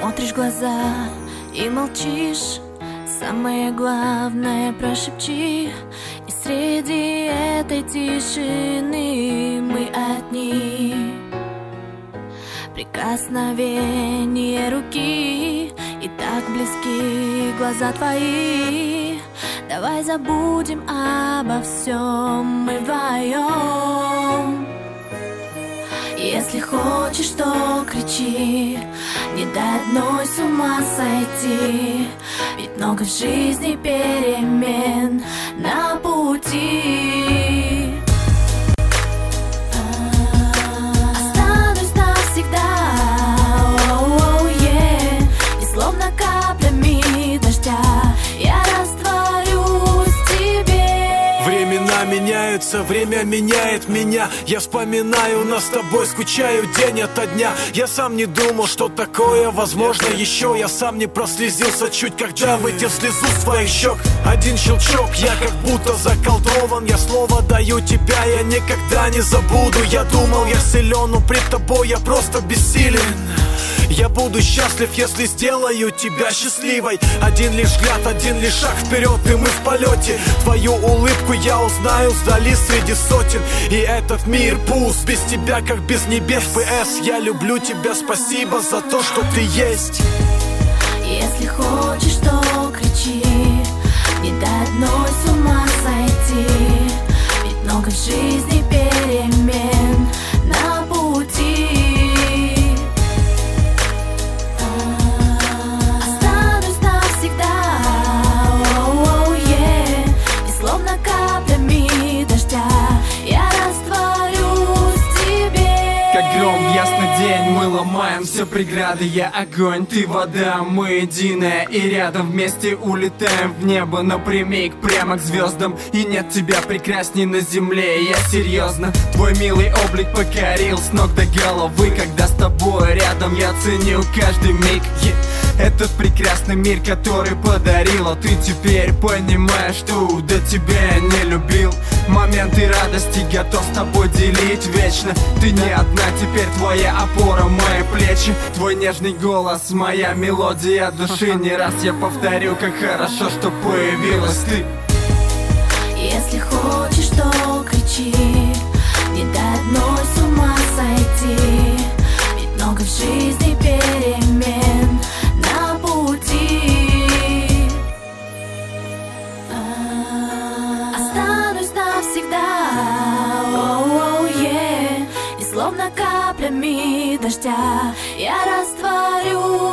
Смотришь в глаза и молчишь. Самое главное прошепчи. И среди этой тишины мы одни. Прикосновение руки, и так близки глаза твои. Давай забудем обо всем мы вдвоем. Если хочешь, то кричи, не дай одной с ума сойти. Ведь много в жизни перемен на пути. Останусь навсегда, и словно каплями дождя я растворюсь в тебе. Времена меняются, время меняет меня. Я вспоминаю нас с тобой, скучаю день ото дня. Я сам не думал, что такое возможно еще. Я сам не прослезился чуть, когда вытер слезу с твоих щек. Один щелчок, я как будто заколдован. Я слово даю тебя, я никогда не забуду. Я думал, я силен, но пред тобой я просто бессилен. Я буду счастлив, если сделаю тебя счастливой. Один лишь взгляд, один лишь шаг вперед, и мы в полете. Твою улыбку я узнаю вдали среди сотен. И этот мир пуст, без тебя как без небес. ПС, я люблю тебя, спасибо за то, что ты есть. Если хочешь, то кричи, не дай одной с ума сойти. Ведь много в жизни перемен на пути. Останусь навсегда, и словно каплями дождя я растворюсь в тебе. Как гром в ясный день мы ломаем все преграды. Я огонь, ты вода, мы единое. И рядом вместе улетаем в небо напрямик, прямо к звездам. И нет тебя прекрасней на земле, я серьезно. Твой милый облик покорил с ног до головы. Когда с тобой рядом, я ценю каждый миг. Этот прекрасный мир, который подарила. Ты теперь понимаешь, что до тебя я не любил. Моменты радости готов с тобой делить вечно. Ты не одна, теперь твоя опора, мои плечи. Твой нежный голос, моя мелодия души. Не раз я повторю, как хорошо, что появилась ты. Если хочешь, то кричи, не дай одной с ума сойти. Ведь много в жизни перемен на пути. Останусь навсегда, и словно каплями дождя я растворюсь